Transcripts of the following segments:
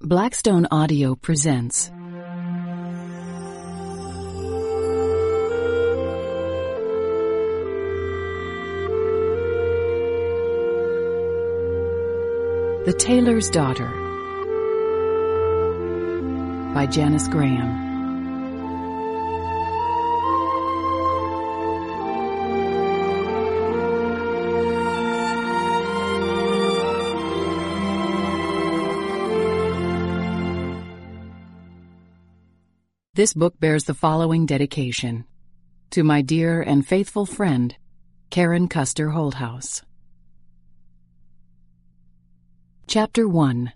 Blackstone Audio presents The Tailor's Daughter by Janice Graham. This book bears the following dedication: to my dear and faithful friend, Karen Custer Holthouse. Chapter 1.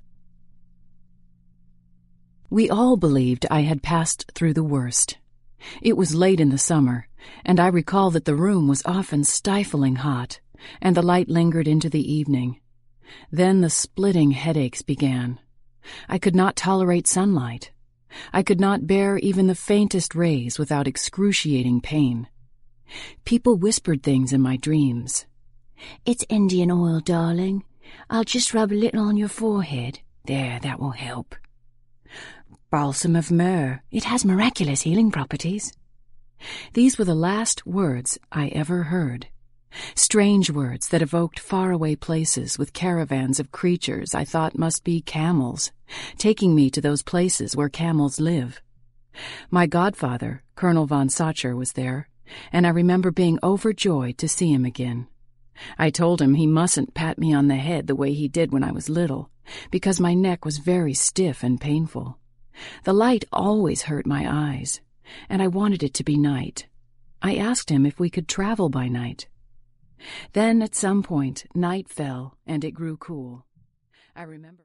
We all believed I had passed through the worst. It was late in the summer, and I recall that the room was often stifling hot, and the light lingered into the evening. Then the splitting headaches began. I could not tolerate sunlight. I could not bear even the faintest rays without excruciating pain. People whispered things in my dreams. "It's Indian oil, darling. I'll just rub a little on your forehead. There, that will help. Balsam of myrrh. It has miraculous healing properties." These were the last words I ever heard. Strange words that evoked faraway places with caravans of creatures I thought must be camels, taking me to those places where camels live. My godfather, Colonel von Sacher, was there, and I remember being overjoyed to see him again. I told him he mustn't pat me on the head the way he did when I was little, because my neck was very stiff and painful. The light always hurt my eyes, and I wanted it to be night. I asked him if we could travel by night. Then, at some point, night fell and it grew cool. I remember